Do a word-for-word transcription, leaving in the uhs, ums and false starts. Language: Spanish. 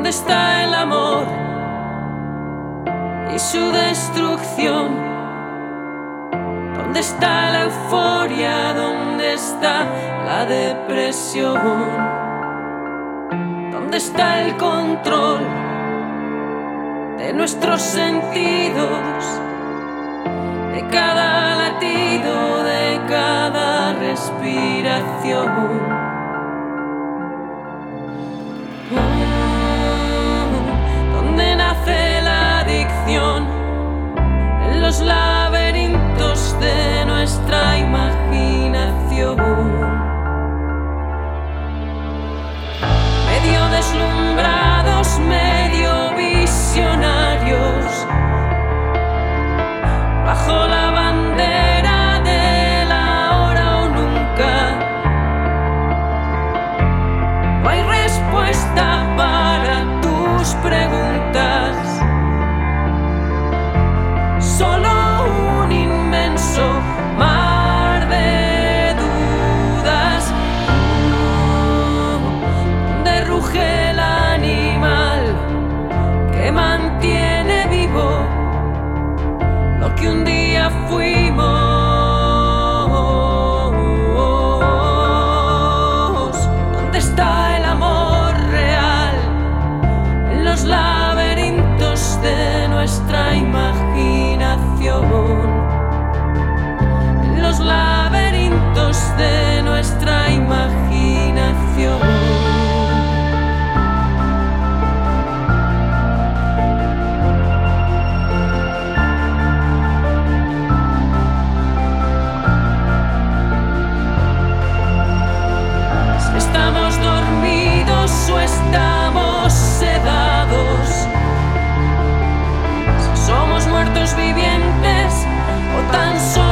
¿Dónde está el amor y su destrucción? ¿Dónde está la euforia? ¿Dónde está la depresión? ¿Dónde está el control de nuestros sentidos? De cada latido, de cada respiración. ¿Dónde nace la adicción? En los laberintos de nuestra imaginación. Medio deslumbrados, medio visionarios, bajo la bandera del ahora o nunca. No hay respuesta para tus preguntas, solo un inmenso mar de dudas. Donde ruge el animal que mantiene vivo lo que un día fuimos. ¿Dónde está el amor real? En los laberintos de nuestra imaginación. En los laberintos de nuestra imaginación. ¿Estamos dormidos o estamos sedados? ¿Somos muertos vivientes o tan solo